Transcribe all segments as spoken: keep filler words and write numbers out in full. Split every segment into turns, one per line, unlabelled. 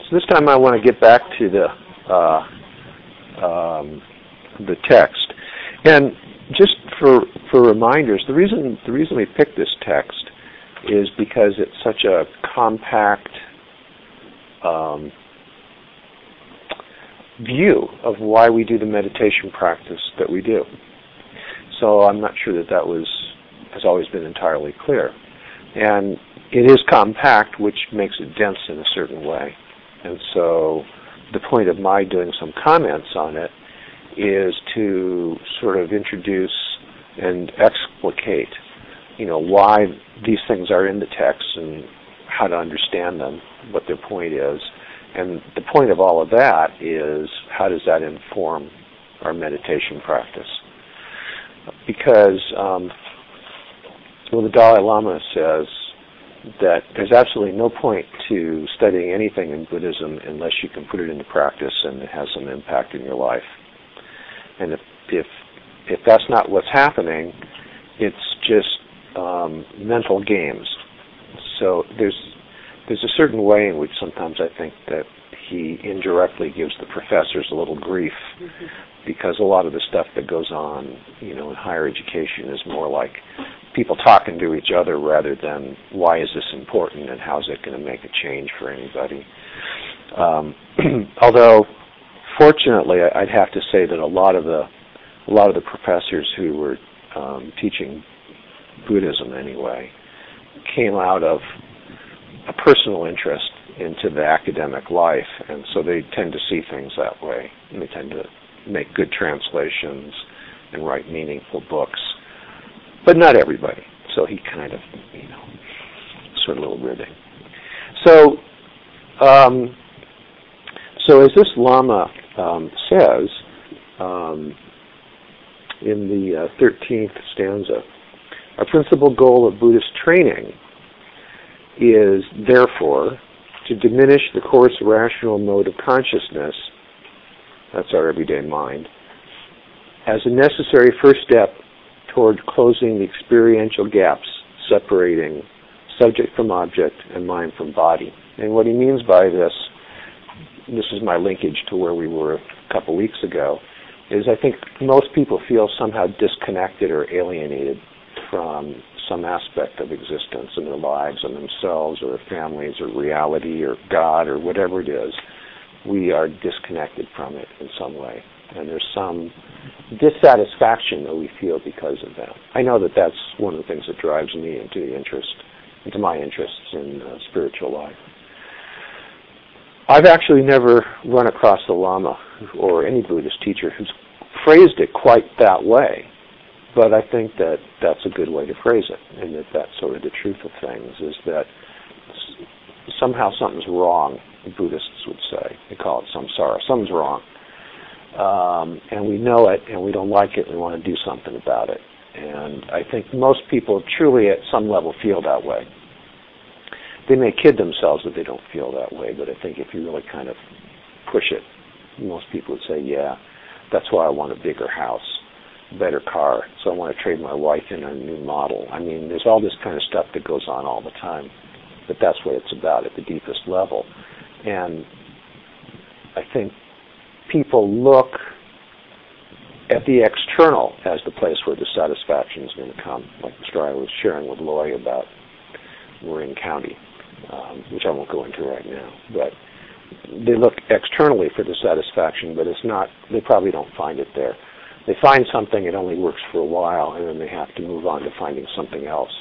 So this time I want to get back to the uh, um, the text, and just for for reminders, the reason the reason we picked this text is because it's such a compact um, view of why we do the meditation practice that we do. So I'm not sure that that was has always been entirely clear, and it is compact, which makes it dense in a certain way. And so the point of my doing some comments on it is to sort of introduce and explicate, you know, why these things are in the text and how to understand them, what their point is. And the point of all of that is, how does that inform our meditation practice? Because, um, well, the Dalai Lama says that there's absolutely no point to studying anything in Buddhism unless you can put it into practice and it has some impact in your life. And if if, if that's not what's happening, it's just um, mental games. So there's there's a certain way in which sometimes I think that he indirectly gives the professors a little grief, mm-hmm. because a lot of the stuff that goes on, you know, in higher education is more like people talking to each other rather than why is this important and how's it going to make a change for anybody. Um, although, fortunately, I'd have to say that a lot of the a lot of the professors who were um, teaching Buddhism anyway came out of a personal interest into the academic life, and so they tend to see things that way, and they tend to make good translations and write meaningful books. But not everybody. So he kind of, you know, sort of a little ribbing. So, um, so as this Lama um, says um, in the uh, thirteenth stanza, our principal goal of Buddhist training is, therefore, to diminish the coarse rational mode of consciousness, that's our everyday mind, as a necessary first step toward closing the experiential gaps separating subject from object and mind from body. And what he means by this, this is my linkage to where we were a couple weeks ago, is I think most people feel somehow disconnected or alienated from some aspect of existence in their lives and themselves or their families or reality or God or whatever it is. We are disconnected from it in some way. And there's some dissatisfaction that we feel because of that. I know that that's one of the things that drives me into the interest, into my interests in uh, spiritual life. I've actually never run across a Lama or any Buddhist teacher who's phrased it quite that way, but I think that that's a good way to phrase it, and that that's sort of the truth of things, is that somehow something's wrong, Buddhists would say. They call it samsara. Something's wrong. Um, and we know it, and we don't like it, and we want to do something about it. And I think most people truly at some level feel that way. They may kid themselves that they don't feel that way, but I think if you really kind of push it, most people would say, yeah, that's why I want a bigger house, a better car, so I want to trade my wife in on a new model. I mean, there's all this kind of stuff that goes on all the time, but that's what it's about at the deepest level. And I think people look at the external as the place where the satisfaction is going to come, like the story I was sharing with Loy about Marin County, um, which I won't go into right now. But they look externally for the satisfaction, but it's not, they probably don't find it there. They find something, it only works for a while, and then they have to move on to finding something else.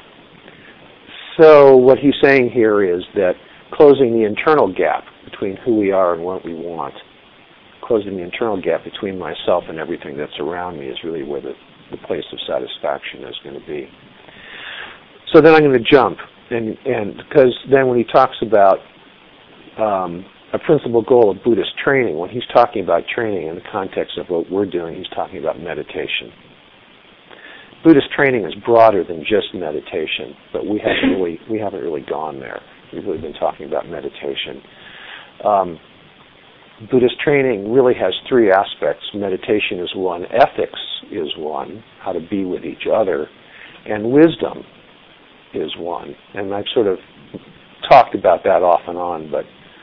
So what he's saying here is that closing the internal gap between who we are and what we want, closing the internal gap between myself and everything that's around me, is really where the, the place of satisfaction is going to be. So then I'm going to jump, and and because then when he talks about um, a principal goal of Buddhist training, when he's talking about training in the context of what we're doing, he's talking about meditation. Buddhist training is broader than just meditation, but we haven't really we haven't really gone there. We've really been talking about meditation. Um, Buddhist training really has three aspects. Meditation is one, ethics is one, how to be with each other, and wisdom is one. And I've sort of talked about that off and on, but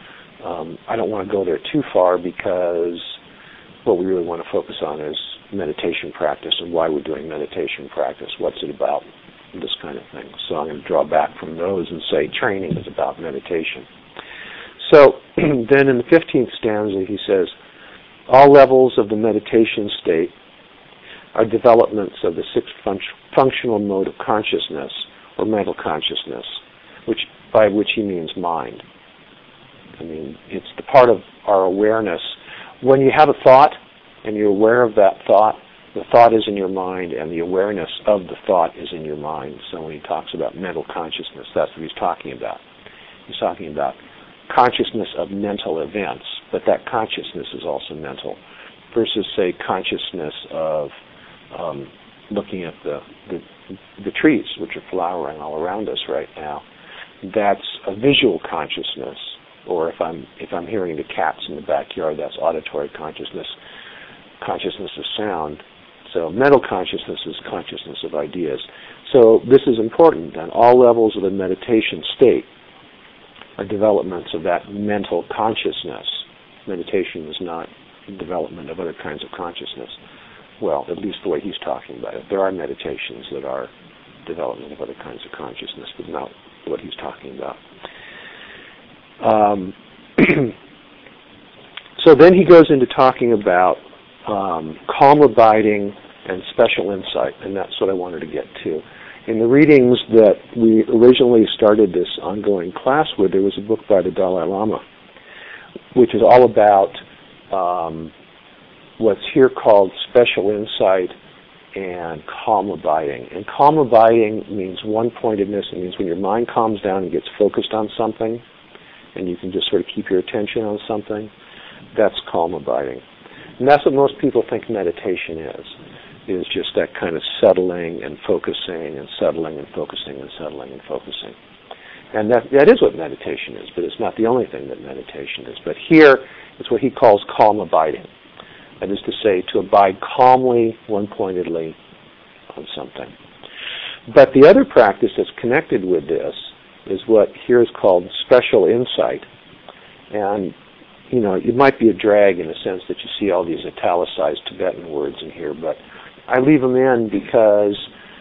um, I don't want to go there too far because what we really want to focus on is meditation practice and why we're doing meditation practice. What's it about? This kind of thing. So I'm going to draw back from those and say training is about meditation. So then in the fifteenth stanza he says, all levels of the meditation state are developments of the sixth fun- functional mode of consciousness, or mental consciousness, which by which he means mind. I mean, it's the part of our awareness. When you have a thought and you're aware of that thought, the thought is in your mind and the awareness of the thought is in your mind. So when he talks about mental consciousness, that's what he's talking about. He's talking about consciousness of mental events, but that consciousness is also mental, versus, say, consciousness of um, looking at the, the the trees, which are flowering all around us right now. That's a visual consciousness, or if I'm if I'm hearing the cats in the backyard, that's auditory consciousness, consciousness of sound. So mental consciousness is consciousness of ideas. So this is important. On all levels of the meditation state are developments of that mental consciousness. Meditation is not development of other kinds of consciousness. Well, at least the way he's talking about it. There are meditations that are development of other kinds of consciousness, but not what he's talking about. Um, so then he goes into talking about um, calm abiding and special insight, and that's what I wanted to get to. In the readings that we originally started this ongoing class with, there was a book by the Dalai Lama, which is all about um, what's here called special insight and calm abiding. And calm abiding means one-pointedness. It means when your mind calms down and gets focused on something, and you can just sort of keep your attention on something, that's calm abiding. And that's what most people think meditation is, is just that kind of settling and focusing and settling and focusing and settling and focusing. And that that is what meditation is, but it's not the only thing that meditation is. But here, it's what he calls calm abiding. That is to say, to abide calmly, one-pointedly on something. But the other practice that's connected with this is what here is called special insight. And, you know, it might be a drag in the sense that you see all these italicized Tibetan words in here, but I leave them in because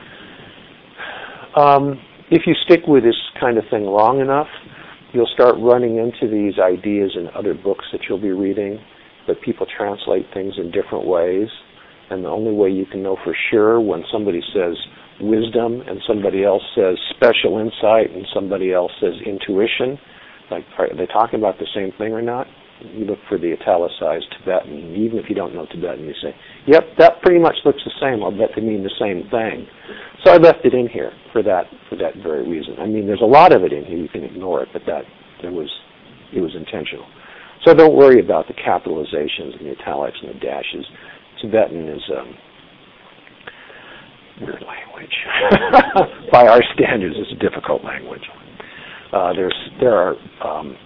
um, if you stick with this kind of thing long enough, you'll start running into these ideas in other books that you'll be reading, but people translate things in different ways, and the only way you can know for sure when somebody says wisdom and somebody else says special insight and somebody else says intuition, like are they talking about the same thing or not? You look for the italicized Tibetan, even if you don't know Tibetan, you say, yep, that pretty much looks the same. I'll bet they mean the same thing. So I left it in here for that for that very reason. I mean, there's a lot of it in here. You can ignore it, but that there was it was intentional. So don't worry about the capitalizations and the italics and the dashes. Tibetan is um, weird language. By our standards, it's a difficult language. Uh, there's there are um,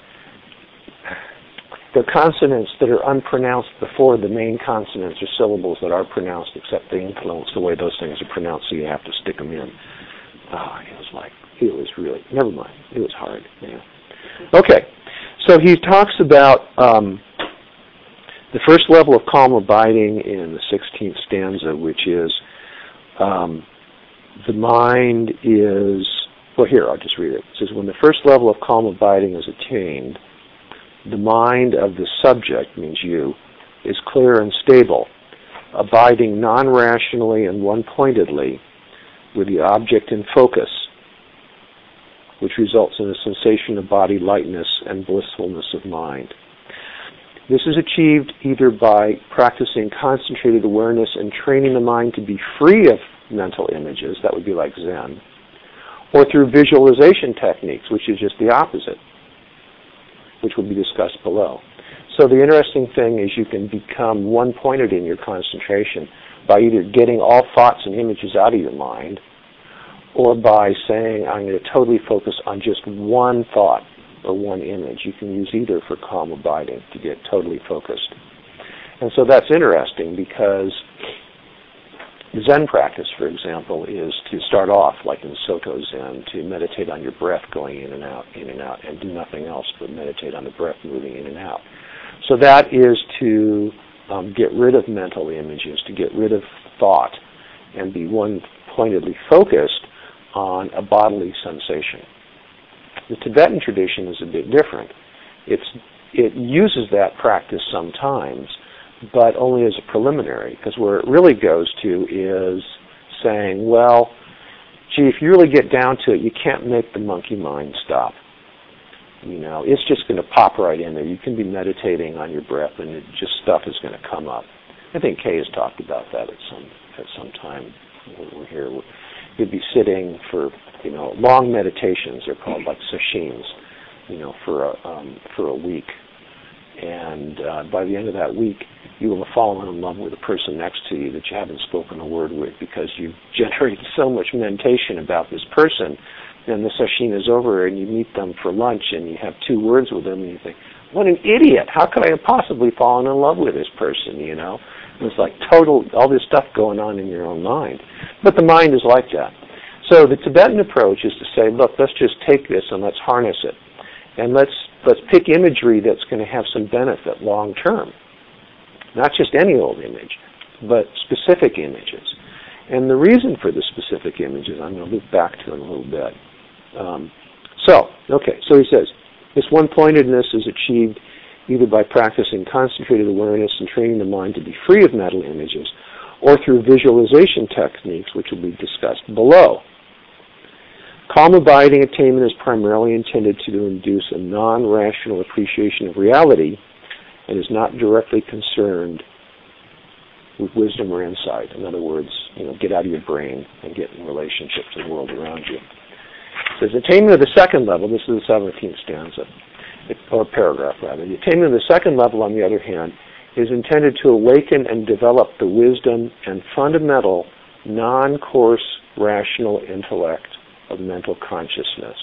there are consonants that are unpronounced before the main consonants or syllables that are pronounced, except they influence the way those things are pronounced, so you have to stick them in. Oh, it was like it was really never mind. It was hard. Yeah. Okay. So he talks about um, the first level of calm abiding in the sixteenth stanza, which is um, the mind is, well, here, I'll just read it. It says, when the first level of calm abiding is attained, the mind of the subject, means you, is clear and stable, abiding non-rationally and one-pointedly with the object in focus, which results in a sensation of body lightness and blissfulness of mind. This is achieved either by practicing concentrated awareness and training the mind to be free of mental images, that would be like Zen, or through visualization techniques, which is just the opposite, which will be discussed below. So the interesting thing is you can become one-pointed in your concentration by either getting all thoughts and images out of your mind, or by saying, I'm going to totally focus on just one thought or one image. You can use either for calm abiding to get totally focused. And so that's interesting because The Zen practice, for example, is to start off, like in Soto Zen, to meditate on your breath going in and out, in and out, and do nothing else but meditate on the breath moving in and out. So that is to um, get rid of mental images, to get rid of thought, and be one-pointedly focused on a bodily sensation. The Tibetan tradition is a bit different. It's, it uses that practice sometimes, but only as a preliminary, because where it really goes to is saying, well, gee, if you really get down to it, you can't make the monkey mind stop. You know, it's just going to pop right in there. You can be meditating on your breath, and it just stuff is going to come up. I think Kay has talked about that at some at some time when we're here. You'd be sitting for, you know, long meditations. They're called like sashins, you know, for a um, for a week, and uh, by the end of that week, you will have fallen in love with the person next to you that you haven't spoken a word with because you've generated so much meditation about this person. And the session is over and you meet them for lunch and you have two words with them and you think, what an idiot. How could I have possibly fallen in love with this person, you know? It's like total, all this stuff going on in your own mind. But the mind is like that. So the Tibetan approach is to say, look, let's just take this and let's harness it. And let's let's pick imagery that's going to have some benefit long term. Not just any old image, but specific images. And the reason for the specific images, I'm going to loop back to in a little bit. Um, so, okay, so he says, this one-pointedness is achieved either by practicing concentrated awareness and training the mind to be free of mental images, or through visualization techniques, which will be discussed below. Calm abiding attainment is primarily intended to induce a non-rational appreciation of reality and is not directly concerned with wisdom or insight. In other words, you know, get out of your brain and get in relationship to the world around you. It says, attainment of the second level, this is the seventeenth stanza, or paragraph rather. The attainment of the second level, on the other hand, is intended to awaken and develop the wisdom and fundamental non-coarse rational intellect of mental consciousness.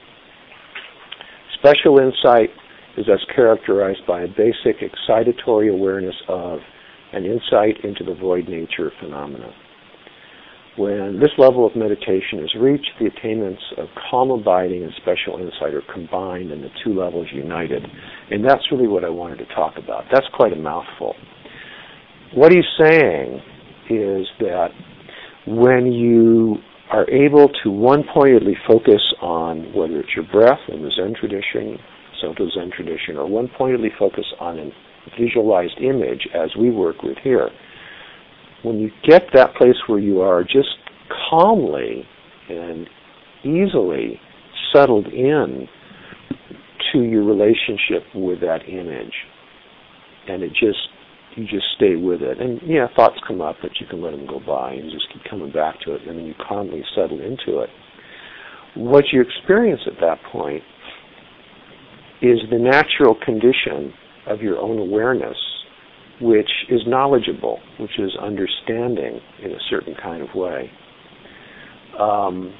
Special insight is thus characterized by a basic excitatory awareness of and insight into the void nature of phenomena. When this level of meditation is reached, the attainments of calm abiding and special insight are combined and the two levels united. And that's really what I wanted to talk about. That's quite a mouthful. What he's saying is that when you are able to one-pointedly focus on whether it's your breath in the Zen tradition, Soto Zen tradition, or one-pointedly focus on a visualized image as we work with here, when you get that place where you are just calmly and easily settled in to your relationship with that image, and it just, you just stay with it. And yeah, thoughts come up, but you can let them go by and just keep coming back to it, and then you calmly settle into it. What you experience at that point is the natural condition of your own awareness, which is knowledgeable, which is understanding in a certain kind of way. Um,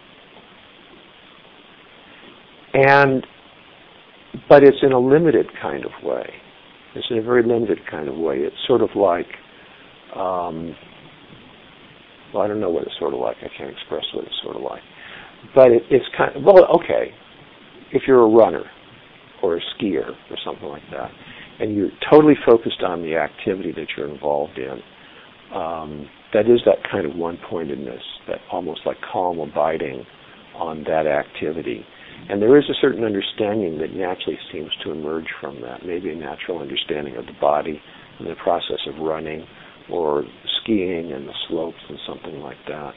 and, but it's in a limited kind of way. It's in a very limited kind of way. It's sort of like, um, well, I don't know what it's sort of like. I can't express what it's sort of like. But it, it's kind of, well, okay, if you're a runner or a skier or something like that, and you're totally focused on the activity that you're involved in, um, that is that kind of one-pointedness, that almost like calm abiding on that activity. And there is a certain understanding that naturally seems to emerge from that, maybe a natural understanding of the body and the process of running or skiing and the slopes and something like that.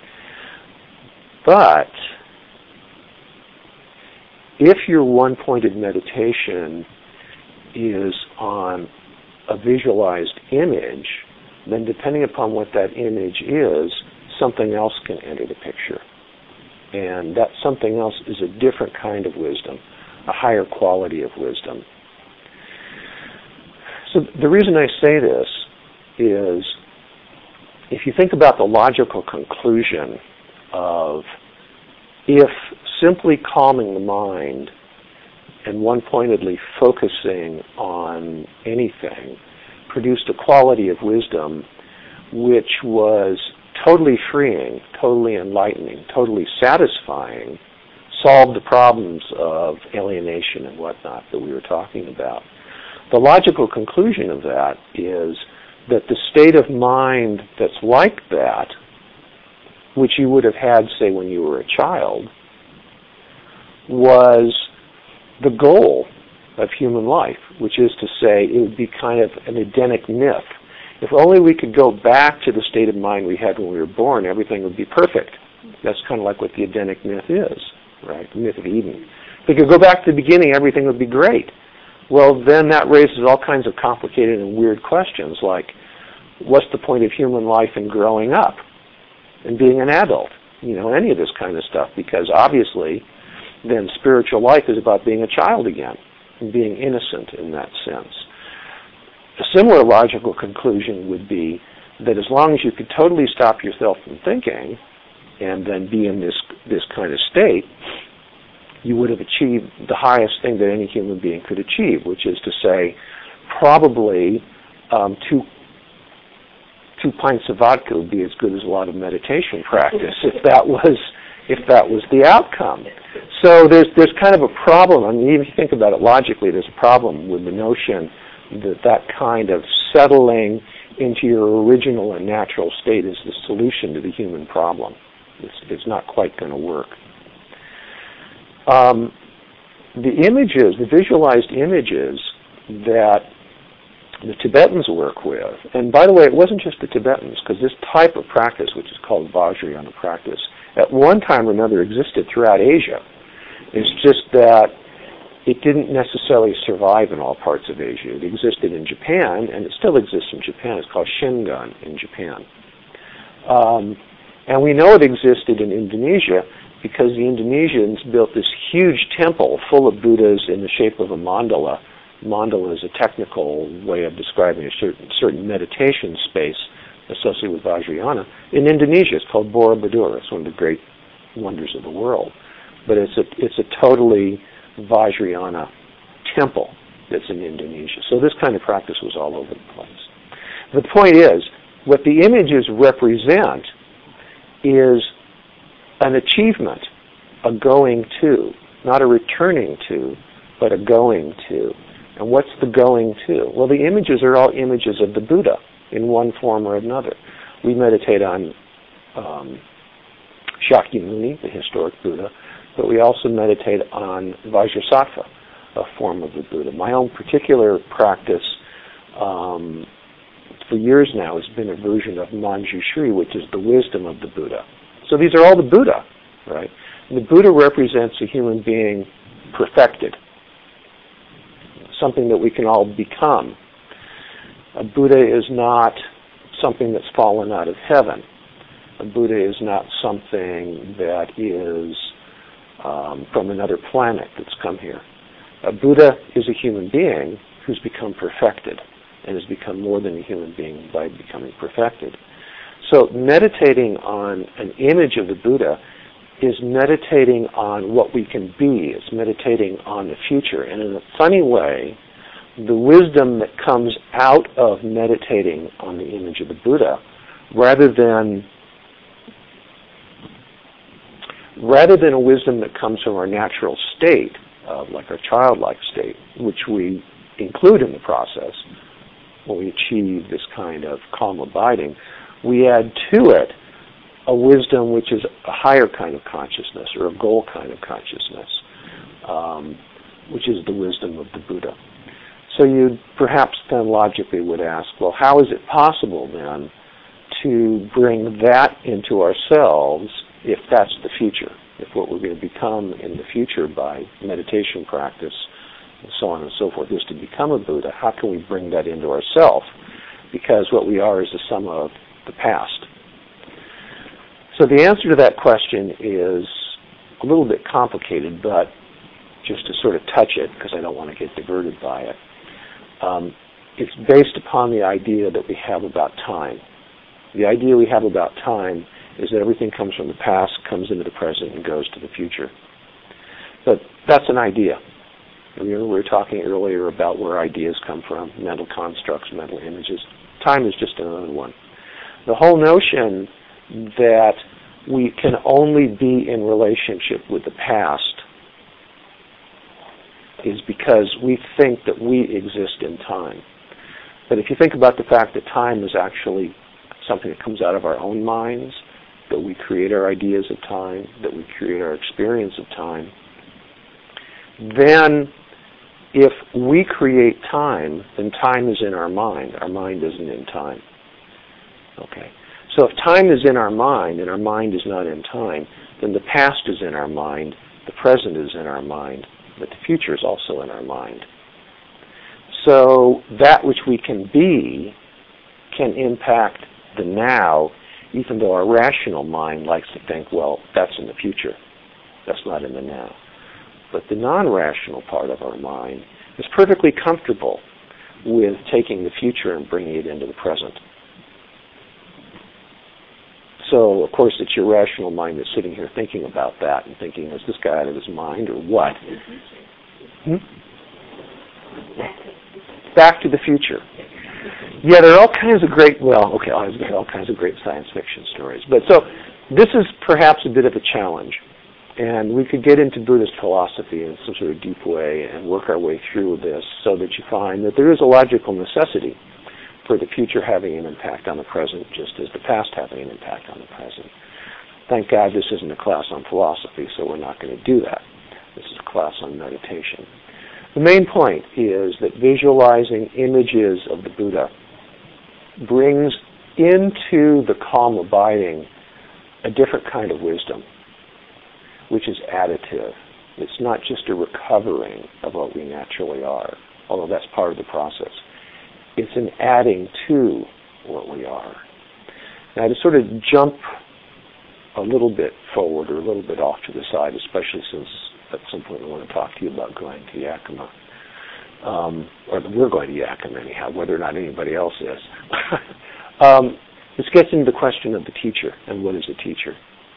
But if your one-pointed meditation is on a visualized image, then depending upon what that image is, something else can enter the picture. And that something else is a different kind of wisdom, a higher quality of wisdom. So the reason I say this is, if you think about the logical conclusion of if simply calming the mind and one-pointedly focusing on anything produced a quality of wisdom which was totally freeing, totally enlightening, totally satisfying, solve the problems of alienation and whatnot that we were talking about. The logical conclusion of that is that the state of mind that's like that, which you would have had, say, when you were a child, was the goal of human life, which is to say it would be kind of an Edenic myth. If only we could go back to the state of mind we had when we were born, everything would be perfect. That's kind of like what the Edenic myth is, right? The myth of Eden. If we could go back to the beginning, everything would be great. Well, then that raises all kinds of complicated and weird questions, like, what's the point of human life in growing up and being an adult? You know, any of this kind of stuff, because obviously then spiritual life is about being a child again and being innocent in that sense. A similar logical conclusion would be that as long as you could totally stop yourself from thinking and then be in this this kind of state, you would have achieved the highest thing that any human being could achieve, which is to say probably um, two two pints of vodka would be as good as a lot of meditation practice if that was if that was the outcome. So there's there's kind of a problem. I mean, even if you think about it logically, there's a problem with the notion that that kind of settling into your original and natural state is the solution to the human problem. It's, it's not quite going to work. Um, the images, the visualized images that the Tibetans work with, and by the way, it wasn't just the Tibetans, because this type of practice, which is called Vajrayana practice, at one time or another existed throughout Asia. It's just that it didn't necessarily survive in all parts of Asia. It existed in Japan, and it still exists in Japan. It's called Shingon in Japan. Um, and we know it existed in Indonesia because the Indonesians built this huge temple full of Buddhas in the shape of a mandala. Mandala is a technical way of describing a certain, certain meditation space associated with Vajrayana. In Indonesia, it's called Borobudur. It's one of the great wonders of the world. But it's a, it's a totally Vajrayana temple that's in Indonesia. So this kind of practice was all over the place. The point is, what the images represent is an achievement, a going to, not a returning to, but a going to. And what's the going to? Well, the images are all images of the Buddha in one form or another. We meditate on um, Shakyamuni, the historic Buddha, but we also meditate on Vajrasattva, a form of the Buddha. My own particular practice um, for years now has been a version of Manjushri, which is the wisdom of the Buddha. So these are all the Buddha, right? And the Buddha represents a human being perfected, something that we can all become. A Buddha is not something that's fallen out of heaven. A Buddha is not something that is um, from another planet that's come here. A Buddha is a human being who's become perfected and has become more than a human being by becoming perfected. So meditating on an image of the Buddha is meditating on what we can be. It's meditating on the future. And in a funny way, the wisdom that comes out of meditating on the image of the Buddha, rather than rather than a wisdom that comes from our natural state, uh, like our childlike state, which we include in the process when we achieve this kind of calm abiding, we add to it a wisdom which is a higher kind of consciousness, or a goal kind of consciousness, um, which is the wisdom of the Buddha. So you perhaps then logically would ask, well, how is it possible then to bring that into ourselves if that's the future, if what we're going to become in the future by meditation practice and so on and so forth is to become a Buddha? How can we bring that into ourself? Because what we are is the sum of the past. So the answer to that question is a little bit complicated, but just to sort of touch it, because I don't want to get diverted by it, um, it's based upon the idea that we have about time. The idea we have about time is that everything comes from the past, comes into the present, and goes to the future. But that's an idea. Remember we were talking earlier about where ideas come from, mental constructs, mental images. Time is just another one. The whole notion that we can only be in relationship with the past is because we think that we exist in time. But if you think about the fact that time is actually something that comes out of our own minds, that we create our ideas of time, that we create our experience of time, then if we create time, then time is in our mind. Our mind isn't in time. Okay. So if time is in our mind and our mind is not in time, then the past is in our mind, the present is in our mind, but the future is also in our mind. So that which we can be can impact the now, even though our rational mind likes to think, well, that's in the future. That's not in the now. But the non-rational part of our mind is perfectly comfortable with taking the future and bringing it into the present. So, of course, it's your rational mind that's sitting here thinking about that and thinking, is this guy out of his mind or what? Hmm? Back to the Future. Yeah, there are all kinds of great, well, okay, all kinds of great science fiction stories. But so this is perhaps a bit of a challenge. And we could get into Buddhist philosophy in some sort of deep way and work our way through this so that you find that there is a logical necessity for the future having an impact on the present, just as the past having an impact on the present. Thank God this isn't a class on philosophy, so we're not going to do that. This is a class on meditation. The main point is that visualizing images of the Buddha brings into the calm abiding a different kind of wisdom, which is additive. It's not just a recovering of what we naturally are, although that's part of the process. It's an adding to what we are. Now, to sort of jump a little bit forward or a little bit off to the side, especially since at some point I want to talk to you about going to Yakima. Um, or we're going to Yakima anyhow, whether or not anybody else is. um, this gets into the question of the teacher and what is a teacher.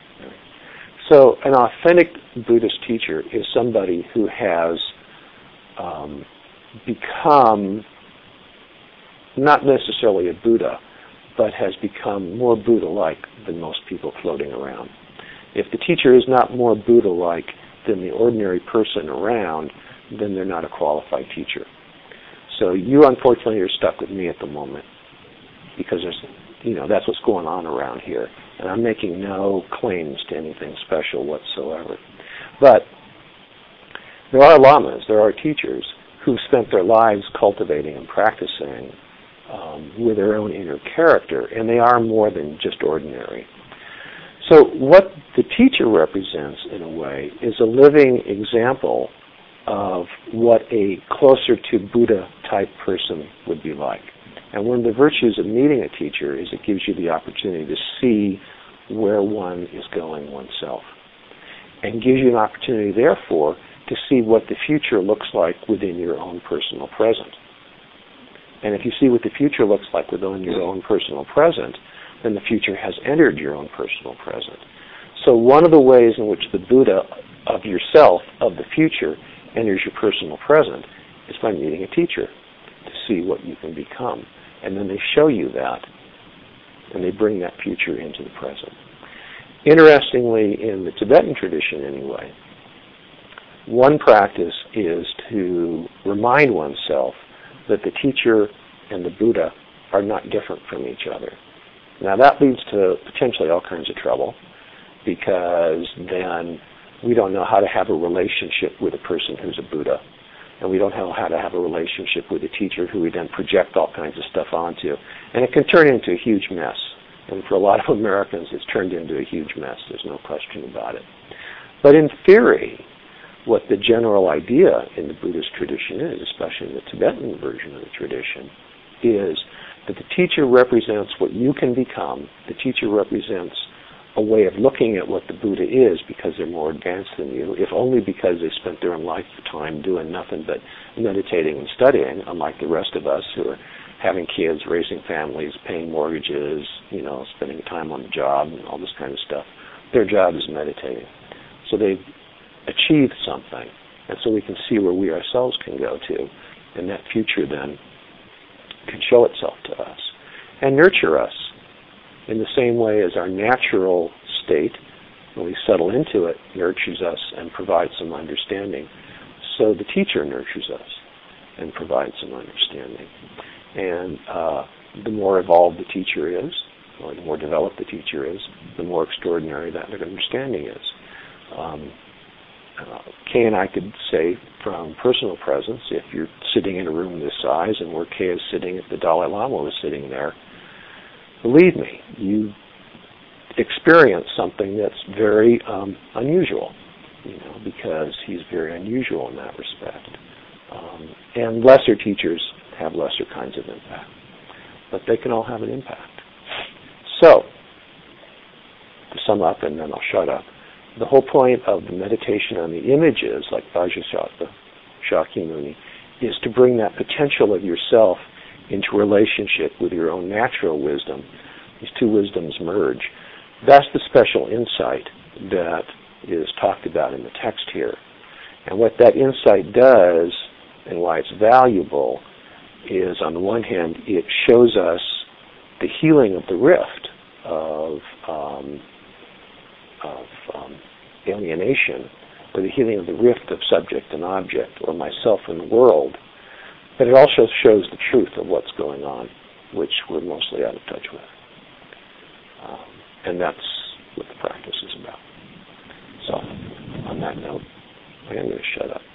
So an authentic Buddhist teacher is somebody who has um, become not necessarily a Buddha, but has become more Buddha-like than most people floating around. If the teacher is not more Buddha-like than the ordinary person around, then they're not a qualified teacher. So you, unfortunately, are stuck with me at the moment because there's, you know, that's what's going on around here. And I'm making no claims to anything special whatsoever. But there are lamas, there are teachers who've spent their lives cultivating and practicing um, with their own inner character, and they are more than just ordinary. So what the teacher represents, in a way, is a living example of what a closer to Buddha-type person would be like. And one of the virtues of meeting a teacher is it gives you the opportunity to see where one is going oneself, and gives you an opportunity, therefore, to see what the future looks like within your own personal present. And if you see what the future looks like within your own personal present, then the future has entered your own personal present. So one of the ways in which the Buddha of yourself, of the future, enters your personal present is by meeting a teacher to see what you can become. And then they show you that, and they bring that future into the present. Interestingly, in the Tibetan tradition anyway, one practice is to remind oneself that the teacher and the Buddha are not different from each other. Now that leads to potentially all kinds of trouble, because then we don't know how to have a relationship with a person who's a Buddha, and we don't know how to have a relationship with a teacher who we then project all kinds of stuff onto. And it can turn into a huge mess. And for a lot of Americans, it's turned into a huge mess. There's no question about it. But in theory, what the general idea in the Buddhist tradition is, especially in the Tibetan version of the tradition, is that the teacher represents what you can become. The teacher represents a way of looking at what the Buddha is because they're more advanced than you, if only because they spent their lifetime doing nothing but meditating and studying, unlike the rest of us who are having kids, raising families, paying mortgages, you know, spending time on the job and all this kind of stuff. Their job is meditating. So they've achieved something. And so we can see where we ourselves can go to. And that future then can show itself to us and nurture us in the same way as our natural state, when we settle into it, nurtures us and provides some understanding. So the teacher nurtures us and provides some understanding. And uh, the more evolved the teacher is, or the more developed the teacher is, the more extraordinary that understanding is. Um, uh, Kay and I could say from personal presence, if you're sitting in a room this size and where Kay is sitting, if the Dalai Lama was sitting there, believe me, you experience something that's very um, unusual, you know, because he's very unusual in that respect. Um, and lesser teachers have lesser kinds of impact, but they can all have an impact. So, to sum up, and then I'll shut up, the whole point of the meditation on the images, like Vajrasattva, Shakyamuni, is to bring that potential of yourself into relationship with your own natural wisdom. These two wisdoms merge. That's the special insight that is talked about in the text here. And what that insight does, and why it's valuable, is on the one hand, it shows us the healing of the rift of, um, of um, alienation, or the healing of the rift of subject and object, or myself and the world. But it also shows the truth of what's going on, which we're mostly out of touch with. Um, and that's what the practice is about. So, on that note, I am going to shut up.